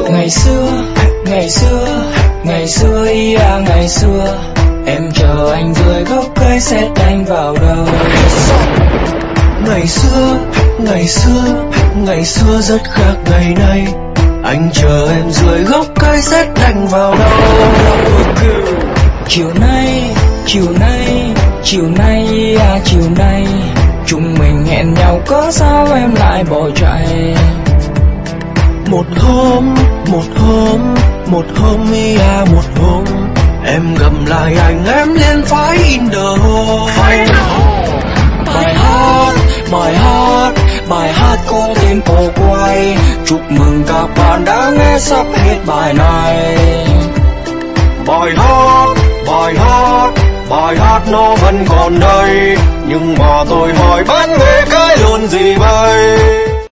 Ngày xưa, ngày xưa, ngày xưa ia ngày xưa, em chờ anh dưới gốc cây sẽ đánh vào đầu. Ngày xưa, ngày xưa, ngày xưa rất khác ngày nay, anh chờ em dưới gốc cây sét đánh vào đầu. Chiều nay, chiều nay, chiều nay, chiều nay, chúng mình hẹn nhau có sao em lại bỏ chạy. Một hôm, một hôm, một hôm một hôm, em gặp lại anh em liền phải in the hole. Bài hát, bài hát, bài hát có tên Cổ Quay. Chúc mừng các bạn đã nghe sắp hết bài này. Bài hát, bài hát, bài hát nó vẫn còn đây, nhưng mà tôi hỏi bán nghe cái luôn gì vậy?